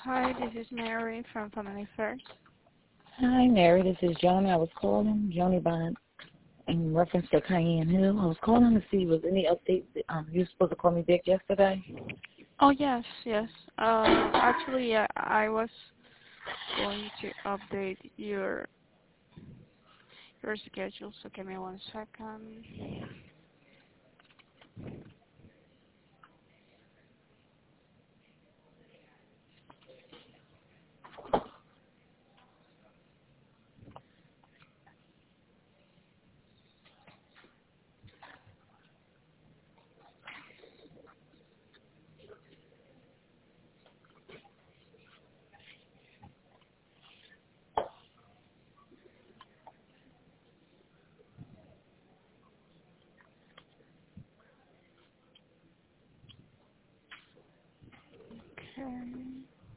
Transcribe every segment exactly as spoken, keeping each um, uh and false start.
Hi, this is Mary from Family First. Hi, Mary. This is Joni. I was calling Joni Bond in reference to Cayenne Hill. I was calling to see was any updates. Um, you were supposed to call me back yesterday. Oh yes, yes. Uh, actually, uh, I was going to update your your schedule. So give me one second. Okay.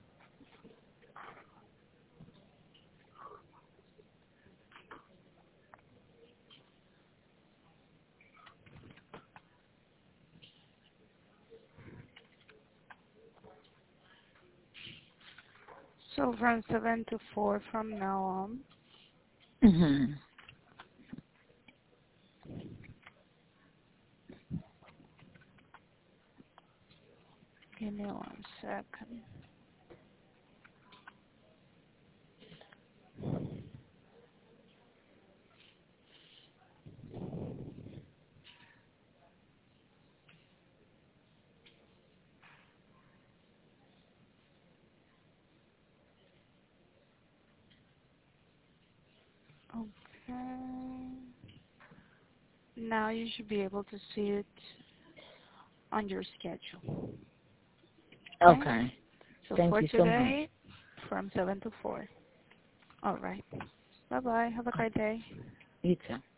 So from seven to four from now on. Mm-hmm. Give me one second. Okay. Now you should be able to see it on your schedule. Okay. Okay. So Thank for you so much. today, from seven to four. All right. Bye bye. Have a great day. You too.